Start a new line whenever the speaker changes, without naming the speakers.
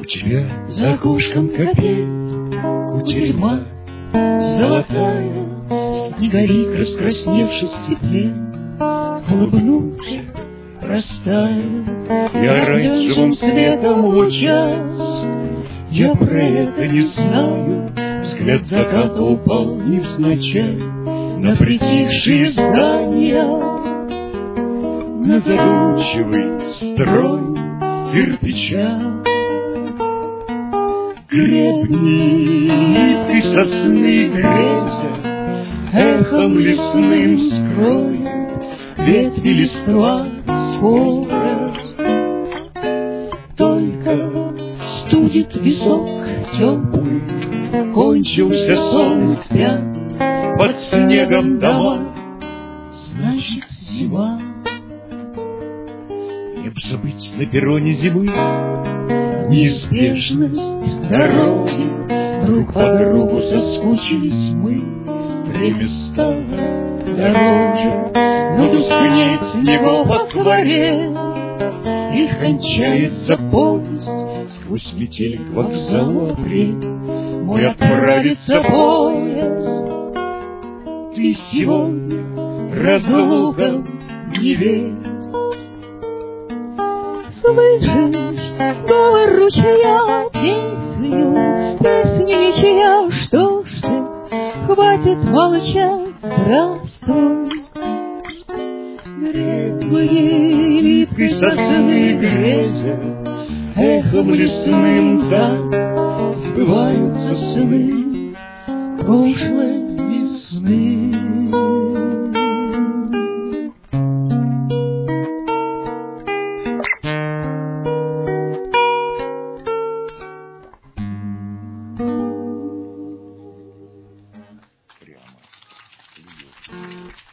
тебя за окошком копей, кутерьма золотая, снеговик, раскрасневшись в тепле, улыбнувшись, растаял. И оранжевым светом лучас, я про это не знаю, взгляд заката упал невзначай на притихшие здания, на задумчивый строй кирпича. Гребни и сосны грезя эхом лесным скроют ветви листва скоро. Только студит висок теплый, кончился сон и спят под снегом дома, значит зима. Не б забыть на перроне зимы неизбежность дороги, друг по другу соскучились мы, время стало дороже, но тускнеет снегов акварель, и кончается повесть сквозь метель к вокзалу апрель. Мой отправится поезд, ты сегодня разлукам не верь.
Слышишь говор ручья, песню ничья, что ж ты, хватит молчать, здравствуй.
Гребли липкой сосны грезя, эхом лесным так сбываются сны прошлой весны. Прямо.